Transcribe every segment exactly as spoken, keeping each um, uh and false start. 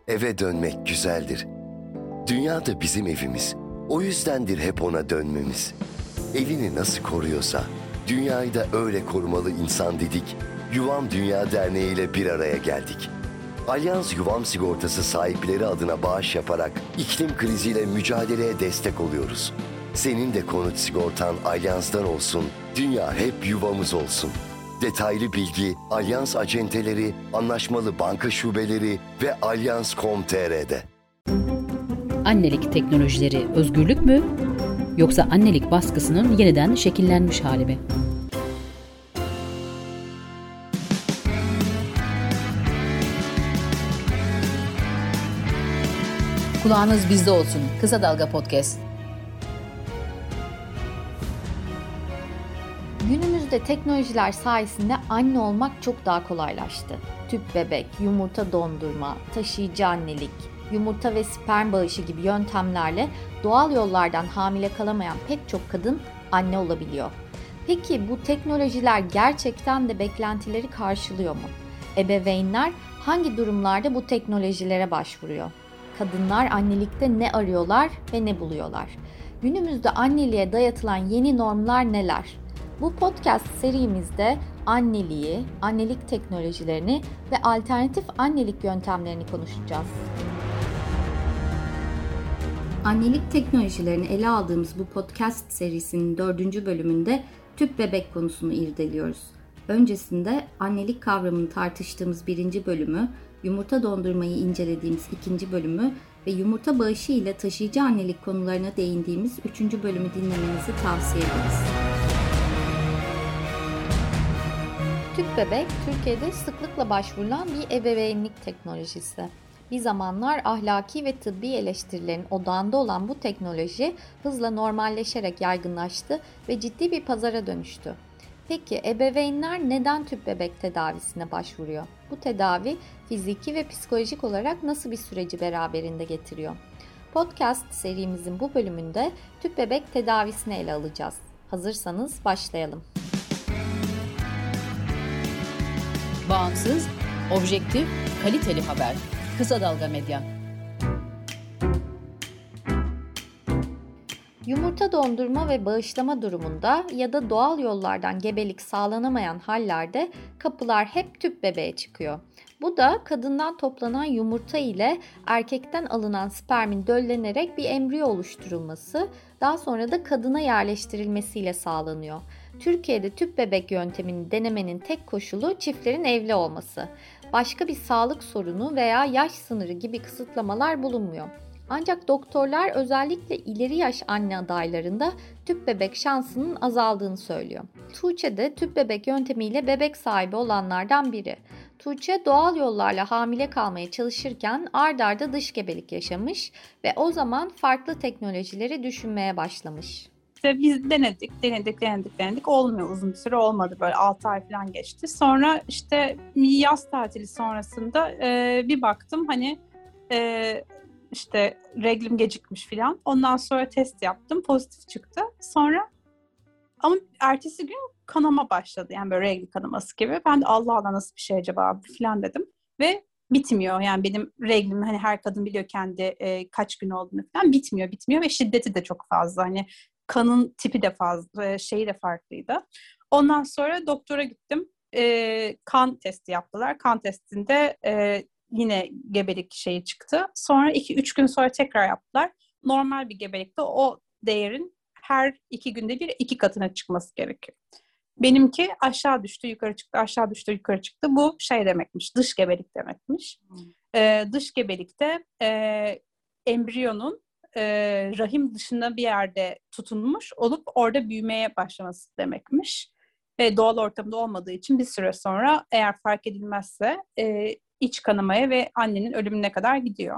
Eve dönmek güzeldir. Dünya da bizim evimiz. O yüzdendir hep ona dönmemiz. Evini nasıl koruyorsa, dünyayı da öyle korumalı insan dedik. Yuvam Dünya Derneği ile bir araya geldik. Alyans Yuvam Sigortası sahipleri adına bağış yaparak iklim kriziyle mücadeleye destek oluyoruz. Senin de konut sigortan Alyans'tan olsun, dünya hep yuvamız olsun. Detaylı bilgi Alyans acenteleri, anlaşmalı banka şubeleri ve alyans nokta com nokta tr'de. Annelik teknolojileri özgürlük mü? Yoksa annelik baskısının yeniden şekillenmiş hali mi? Kulağınız bizde olsun. Kısa Dalga Podcast. Günümüzde teknolojiler sayesinde anne olmak çok daha kolaylaştı. Tüp bebek, yumurta dondurma, taşıyıcı annelik, yumurta ve sperm bağışı gibi yöntemlerle doğal yollardan hamile kalamayan pek çok kadın anne olabiliyor. Peki bu teknolojiler gerçekten de beklentileri karşılıyor mu? Ebeveynler hangi durumlarda bu teknolojilere başvuruyor? Kadınlar annelikte ne arıyorlar ve ne buluyorlar? Günümüzde anneliğe dayatılan yeni normlar neler? Bu podcast serimizde anneliği, annelik teknolojilerini ve alternatif annelik yöntemlerini konuşacağız. Annelik teknolojilerini ele aldığımız bu podcast serisinin dördüncü bölümünde tüp bebek konusunu irdeliyoruz. Öncesinde annelik kavramını tartıştığımız birinci bölümü, yumurta dondurmayı incelediğimiz ikinci bölümü ve yumurta bağışı ile taşıyıcı annelik konularına değindiğimiz üçüncü bölümü dinlemenizi tavsiye ederiz. Tüp bebek, Türkiye'de sıklıkla başvurulan bir ebeveynlik teknolojisi. Bir zamanlar ahlaki ve tıbbi eleştirilerin odağında olan bu teknoloji hızla normalleşerek yaygınlaştı ve ciddi bir pazara dönüştü. Peki ebeveynler neden tüp bebek tedavisine başvuruyor? Bu tedavi fiziki ve psikolojik olarak nasıl bir süreci beraberinde getiriyor? Podcast serimizin bu bölümünde tüp bebek tedavisini ele alacağız. Hazırsanız başlayalım. Bağımsız, objektif, kaliteli haber. Kısa Dalga Medya. Yumurta dondurma ve bağışlama durumunda ya da doğal yollardan gebelik sağlanamayan hallerde kapılar hep tüp bebeğe çıkıyor. Bu da kadından toplanan yumurta ile erkekten alınan spermin döllenerek bir embriyo oluşturulması, daha sonra da kadına yerleştirilmesiyle sağlanıyor. Türkiye'de tüp bebek yöntemini denemenin tek koşulu çiftlerin evli olması. Başka bir sağlık sorunu veya yaş sınırı gibi kısıtlamalar bulunmuyor. Ancak doktorlar özellikle ileri yaş anne adaylarında tüp bebek şansının azaldığını söylüyor. Tuğçe de tüp bebek yöntemiyle bebek sahibi olanlardan biri. Tuğçe doğal yollarla hamile kalmaya çalışırken ard arda dış gebelik yaşamış ve o zaman farklı teknolojileri düşünmeye başlamış. İşte biz denedik, denedik, denedik, denedik. Olmuyor, uzun bir süre olmadı. Böyle altı ay falan geçti. Sonra işte yaz tatili sonrasında e, bir baktım hani e, işte reglim gecikmiş falan. Ondan sonra test yaptım, pozitif çıktı. Sonra ama ertesi gün kanama başladı. Yani böyle regl kanaması gibi. Ben de Allah Allah nasıl bir şey acaba falan dedim. Ve bitmiyor. Yani benim reglim hani her kadın biliyor kendi e, kaç gün olduğunu falan. Bitmiyor, bitmiyor ve şiddeti de çok fazla. Hani kanın tipi de fazla, şeyi de farklıydı. Ondan sonra doktora gittim. E, kan testi yaptılar. Kan testinde e, yine gebelik şeyi çıktı. Sonra iki üç gün sonra tekrar yaptılar. Normal bir gebelikte o değerin her iki günde bir iki katına çıkması gerekiyor. Benimki aşağı düştü, yukarı çıktı, aşağı düştü, yukarı çıktı. Bu şey demekmiş, dış gebelik demekmiş. Hmm. Ee, dış gebelikte e, embriyonun e, rahim dışında bir yerde tutunmuş olup orada büyümeye başlaması demekmiş. Ve doğal ortamda olmadığı için bir süre sonra eğer fark edilmezse e, iç kanamaya ve annenin ölümüne kadar gidiyor.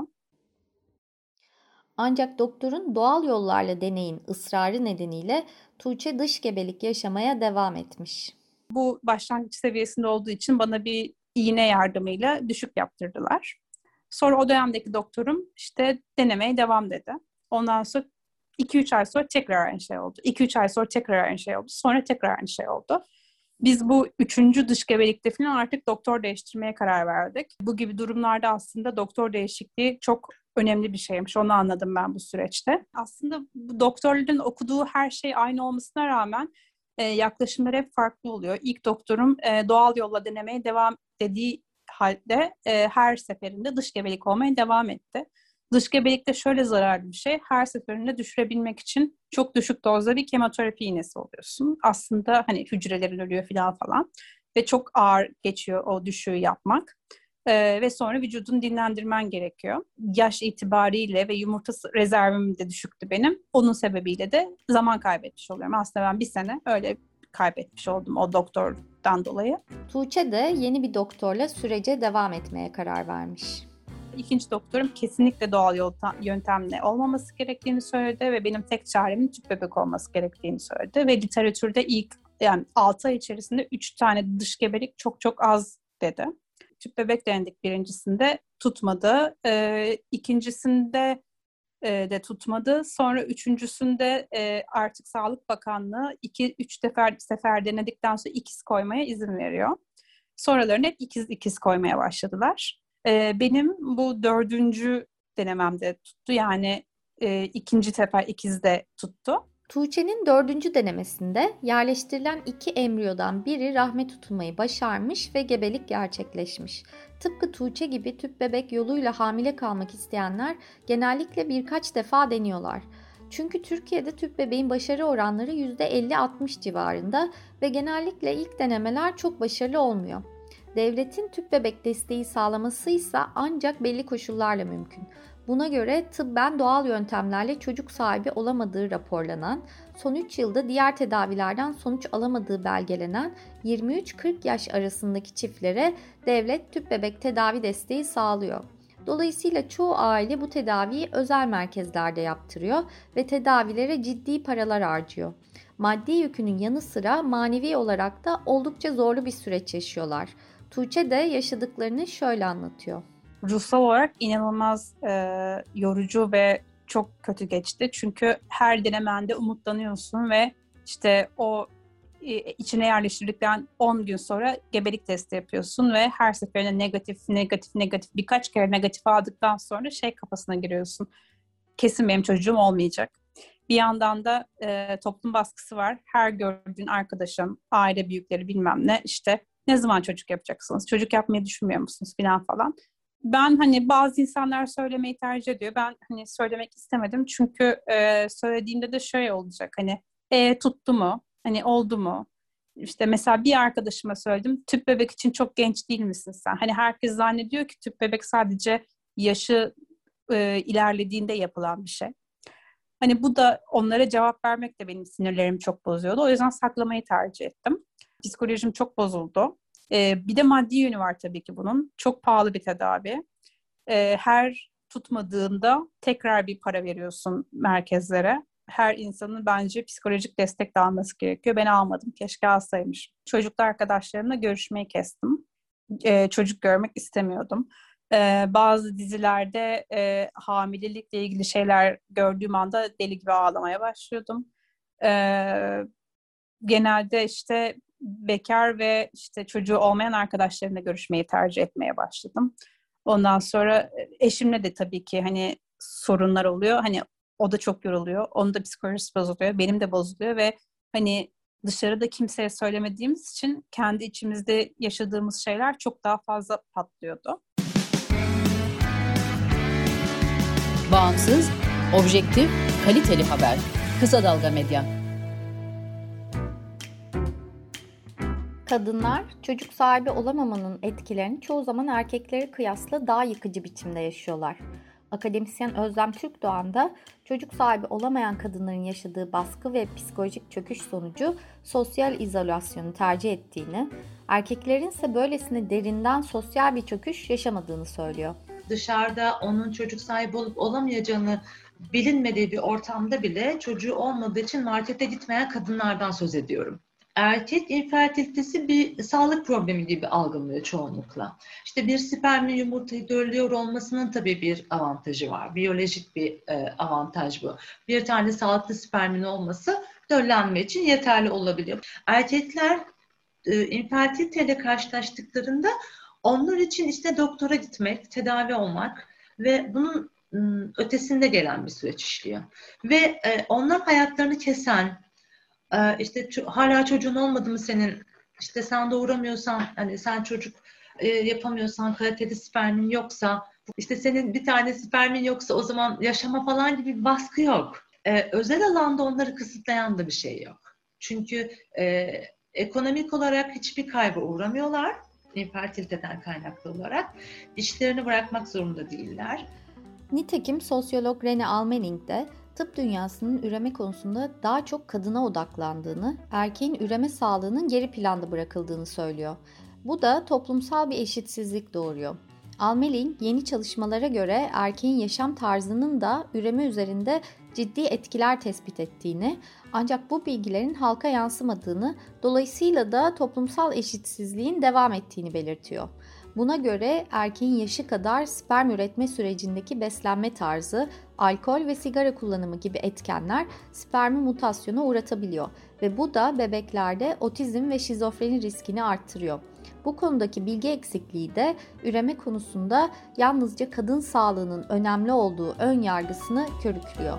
Ancak doktorun doğal yollarla deneyin ısrarı nedeniyle Tuğçe dış gebelik yaşamaya devam etmiş. Bu başlangıç seviyesinde olduğu için bana bir iğne yardımıyla düşük yaptırdılar. Sonra o dönemdeki doktorum işte denemeye devam dedi. Ondan sonra iki üç ay sonra tekrar aynı şey oldu. iki üç ay sonra tekrar aynı şey oldu. Sonra tekrar aynı şey oldu. Biz bu üçüncü dış gebelikte falan artık doktor değiştirmeye karar verdik. Bu gibi durumlarda aslında doktor değişikliği çok önemli bir şeymiş. Onu anladım ben bu süreçte. Aslında bu doktorların okuduğu her şey aynı olmasına rağmen e, yaklaşımları hep farklı oluyor. İlk doktorum e, doğal yolla denemeye devam dediği halde e, her seferinde dış gebelik olmaya devam etti. Dış gebelik de şöyle zararlı bir şey. Her seferinde düşürebilmek için çok düşük dozda bir kemoterapi iğnesi oluyorsun. Aslında hani hücrelerin ölüyor falan falan. Ve çok ağır geçiyor o düşüğü yapmak. Ee, ve sonra vücudunu dinlendirmen gerekiyor. Yaş itibariyle ve yumurta rezervim de düşüktü benim. Onun sebebiyle de zaman kaybetmiş oluyorum. Aslında ben bir sene öyle kaybetmiş oldum o doktordan dolayı. Tuğçe de yeni bir doktorla sürece devam etmeye karar vermiş. İkinci doktorum kesinlikle doğal yöntemle olmaması gerektiğini söyledi ve benim tek çaremin tüp bebek olması gerektiğini söyledi. Ve literatürde ilk yani altı ay içerisinde üç tane dış gebelik çok çok az dedi. Tüp bebek denedik birincisinde, tutmadı. Ee, ikincisinde e, de tutmadı. Sonra üçüncüsünde e, artık Sağlık Bakanlığı iki üç sefer, sefer denedikten sonra ikiz koymaya izin veriyor. Sonralarında hep ikiz ikiz koymaya başladılar. Ee, benim bu dördüncü denememde tuttu. Yani e, ikinci sefer ikizde tuttu. Tuğçe'nin dördüncü denemesinde yerleştirilen iki embriyodan biri rahme tutunmayı başarmış ve gebelik gerçekleşmiş. Tıpkı Tuğçe gibi tüp bebek yoluyla hamile kalmak isteyenler genellikle birkaç defa deniyorlar. Çünkü Türkiye'de tüp bebeğin başarı oranları yüzde elli altmış civarında ve genellikle ilk denemeler çok başarılı olmuyor. Devletin tüp bebek desteği sağlaması ise ancak belli koşullarla mümkün. Buna göre tıbben doğal yöntemlerle çocuk sahibi olamadığı raporlanan, son üç yılda diğer tedavilerden sonuç alamadığı belgelenen yirmi üç kırk yaş arasındaki çiftlere devlet tüp bebek tedavi desteği sağlıyor. Dolayısıyla çoğu aile bu tedaviyi özel merkezlerde yaptırıyor ve tedavilere ciddi paralar harcıyor. Maddi yükünün yanı sıra manevi olarak da oldukça zorlu bir süreç yaşıyorlar. Tuğçe de yaşadıklarını şöyle anlatıyor. Ruhsal olarak inanılmaz e, yorucu ve çok kötü geçti. Çünkü her denemende umutlanıyorsun ve işte o e, içine yerleştirdikten on gün sonra gebelik testi yapıyorsun ve her seferinde negatif, negatif, negatif birkaç kere negatif aldıktan sonra şey kafasına giriyorsun. Kesin benim çocuğum olmayacak. Bir yandan da e, toplum baskısı var. Her gördüğün arkadaşım, aile büyükleri bilmem ne işte ne zaman çocuk yapacaksınız, çocuk yapmayı düşünmüyor musunuz falan falan. Ben hani bazı insanlar söylemeyi tercih ediyor. Ben hani söylemek istemedim. Çünkü e, söylediğimde de şöyle olacak. Hani e, tuttu mu? Hani oldu mu? İşte mesela bir arkadaşıma söyledim. Tüp bebek için çok genç değil misin sen? Hani herkes zannediyor ki tüp bebek sadece yaşı e, ilerlediğinde yapılan bir şey. Hani bu da onlara cevap vermek de benim sinirlerimi çok bozuyordu. O yüzden saklamayı tercih ettim. Psikolojim çok bozuldu. Ee, bir de maddi yönü var tabii ki bunun. Çok pahalı bir tedavi. Ee, her tutmadığında tekrar bir para veriyorsun merkezlere. Her insanın bence psikolojik destek de alması gerekiyor. Ben almadım. Keşke alsaymış. Çocuklu arkadaşlarımla görüşmeyi kestim. Ee, çocuk görmek istemiyordum. Ee, bazı dizilerde e, hamilelikle ilgili şeyler gördüğüm anda deli gibi ağlamaya başlıyordum. Ee, genelde işte bekar ve işte çocuğu olmayan arkadaşlarımla görüşmeyi tercih etmeye başladım. Ondan sonra eşimle de tabii ki hani sorunlar oluyor. Hani o da çok yoruluyor. Onun da psikolojisi bozuluyor. Benim de bozuluyor ve hani dışarıda kimseye söylemediğimiz için kendi içimizde yaşadığımız şeyler çok daha fazla patlıyordu. Bağımsız, objektif, kaliteli haber. Kısa Dalga Medya. Kadınlar çocuk sahibi olamamanın etkilerini çoğu zaman erkeklere kıyasla daha yıkıcı biçimde yaşıyorlar. Akademisyen Özlem Türkdoğan da çocuk sahibi olamayan kadınların yaşadığı baskı ve psikolojik çöküş sonucu sosyal izolasyonu tercih ettiğini, erkeklerin ise böylesine derinden sosyal bir çöküş yaşamadığını söylüyor. Dışarıda onun çocuk sahibi olup olamayacağını bilinmediği bir ortamda bile çocuğu olmadığı için markete gitmeyen kadınlardan söz ediyorum. Erkek infertilitesi bir sağlık problemi gibi algılıyor çoğunlukla. İşte bir spermin yumurtayı dölüyor olmasının tabii bir avantajı var. Biyolojik bir e, avantaj bu. Bir tane sağlıklı spermin olması döllenme için yeterli olabiliyor. Erkekler e, infertiliteyle karşılaştıklarında onlar için işte doktora gitmek, tedavi olmak ve bunun ım, ötesinde gelen bir süreç işliyor. Ve e, onlar hayatlarını kesen, e, işte ço- hala çocuğun olmadı mı senin, işte sen doğuramıyorsan, hani sen çocuk e, yapamıyorsan, kaliteli spermin yoksa, işte senin bir tane spermin yoksa o zaman yaşama falan gibi bir baskı yok. E, özel alanda onları kısıtlayan da bir şey yok. Çünkü e, ekonomik olarak hiçbir kayba uğramıyorlar. İnfertiliteden kaynaklı olarak. İşlerini bırakmak zorunda değiller. Nitekim sosyolog Rene Almening de tıp dünyasının üreme konusunda daha çok kadına odaklandığını, erkeğin üreme sağlığının geri planda bırakıldığını söylüyor. Bu da toplumsal bir eşitsizlik doğuruyor. Almeling yeni çalışmalara göre erkeğin yaşam tarzının da üreme üzerinde ciddi etkiler tespit ettiğini, ancak bu bilgilerin halka yansımadığını, dolayısıyla da toplumsal eşitsizliğin devam ettiğini belirtiyor. Buna göre erkeğin yaşı kadar sperm üretme sürecindeki beslenme tarzı, alkol ve sigara kullanımı gibi etkenler spermi mutasyona uğratabiliyor ve bu da bebeklerde otizm ve şizofreni riskini arttırıyor. Bu konudaki bilgi eksikliği de üreme konusunda yalnızca kadın sağlığının önemli olduğu ön yargısını körüklüyor.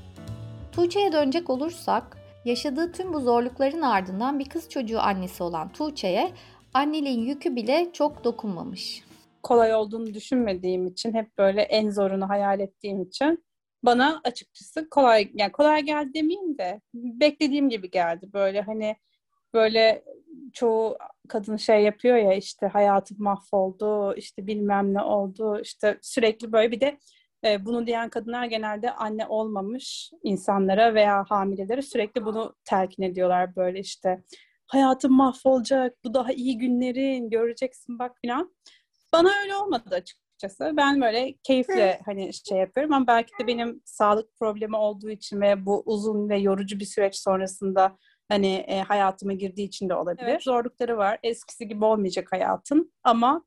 Tuğçe'ye dönecek olursak, yaşadığı tüm bu zorlukların ardından bir kız çocuğu annesi olan Tuğçe'ye anneliğin yükü bile çok dokunmamış. Kolay olduğunu düşünmediğim için, hep böyle en zorunu hayal ettiğim için bana açıkçası kolay, yani kolay geldi demeyeyim de beklediğim gibi geldi. Böyle hani böyle çoğu kadın şey yapıyor ya, işte hayatım mahvoldu, işte bilmem ne oldu, işte sürekli böyle. Bir de e, bunu diyen kadınlar genelde anne olmamış insanlara veya hamilelere sürekli bunu telkin ediyorlar, böyle işte hayatım mahvolacak, bu daha iyi günlerin, göreceksin bak falan. Bana öyle olmadı açıkçası. Ben böyle keyifle hani şey yapıyorum, ama belki de benim sağlık problemi olduğu için ve bu uzun ve yorucu bir süreç sonrasında hani e, hayatıma girdiği için de olabilir. Evet, zorlukları var. Eskisi gibi olmayacak hayatın, ama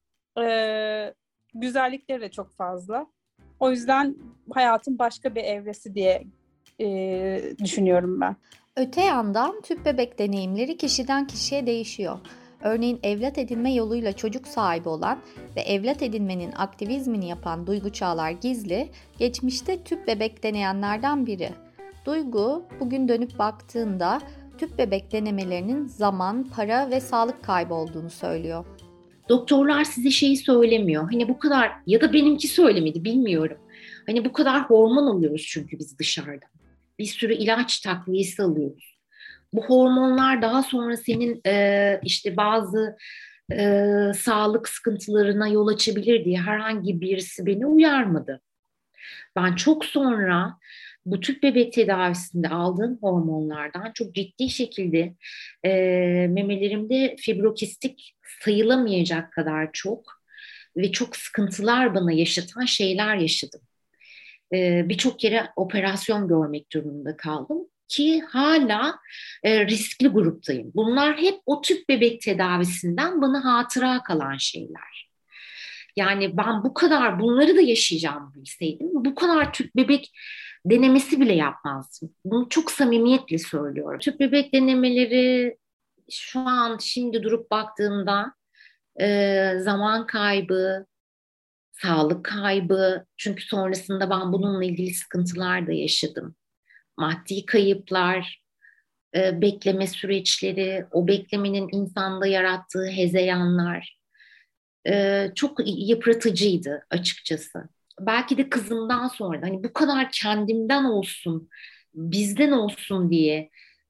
e, güzellikleri de çok fazla. O yüzden hayatın başka bir evresi diye e, düşünüyorum ben. Öte yandan tüp bebek deneyimleri kişiden kişiye değişiyor. Örneğin evlat edinme yoluyla çocuk sahibi olan ve evlat edinmenin aktivizmini yapan Duygu Çağlar Gizli, geçmişte tüp bebek deneyenlerden biri. Duygu, bugün dönüp baktığında tüp bebek denemelerinin zaman, para ve sağlık kaybı olduğunu söylüyor. Doktorlar size şeyi söylemiyor. Hani bu kadar, ya da benimki söylemedi, bilmiyorum. Hani bu kadar hormon alıyoruz çünkü biz dışarıda. Bir sürü ilaç takviyesi alıyoruz. Bu hormonlar daha sonra senin e, işte bazı e, sağlık sıkıntılarına yol açabilir diye herhangi birisi beni uyarmadı. Ben çok sonra bu tüp bebek tedavisinde aldığım hormonlardan çok ciddi şekilde e, memelerimde fibrokistik sayılamayacak kadar çok ve çok sıkıntılar bana yaşatan şeyler yaşadım. E, birçok kere operasyon görmek durumunda kaldım ki hala e, riskli gruptayım. Bunlar hep o tüp bebek tedavisinden bana hatıra kalan şeyler. Yani ben bu kadar bunları da yaşayacağımı bilseydim, bu kadar tüp bebek denemesi bile yapmazdım. Bunu çok samimiyetle söylüyorum. Tüp bebek denemeleri şu an şimdi durup baktığımda e, zaman kaybı, sağlık kaybı. Çünkü sonrasında ben bununla ilgili sıkıntılar da yaşadım. Maddi kayıplar, e, bekleme süreçleri, o beklemenin insanda yarattığı hezeyanlar e, çok yıpratıcıydı açıkçası. Belki de kızımdan sonra hani bu kadar kendimden olsun, bizden olsun diye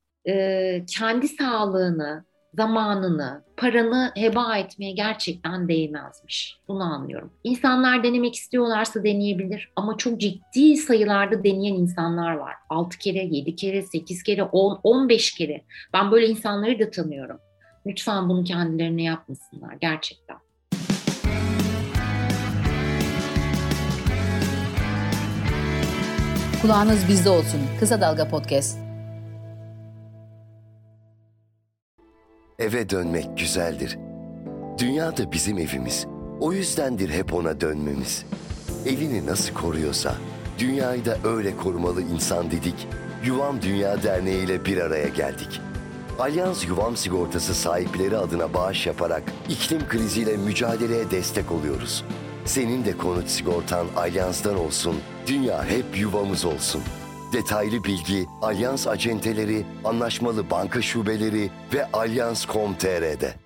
e, kendi sağlığını, zamanını, paranı heba etmeye gerçekten değmezmiş. Bunu anlıyorum. İnsanlar denemek istiyorlarsa deneyebilir, ama çok ciddi sayılarda deneyen insanlar var. altı kere, yedi kere, sekiz kere, on, on beş kere. Ben böyle insanları da tanıyorum. Lütfen bunu kendilerine yapmasınlar gerçekten. Kulağınız bizde olsun. Kısa Dalga Podcast. Eve dönmek güzeldir. Dünya da bizim evimiz. O yüzdendir hep ona dönmemiz. Evini nasıl koruyorsa, dünyayı da öyle korumalı insan dedik. Yuvam Dünya Derneği ile bir araya geldik. Alyans Yuvam Sigortası sahipleri adına bağış yaparak iklim kriziyle mücadeleye destek oluyoruz. Senin de konut sigortan Alyans'tan olsun, dünya hep yuvamız olsun. Detaylı bilgi Alyans acenteleri, anlaşmalı banka şubeleri ve alyans nokta com nokta tr'de.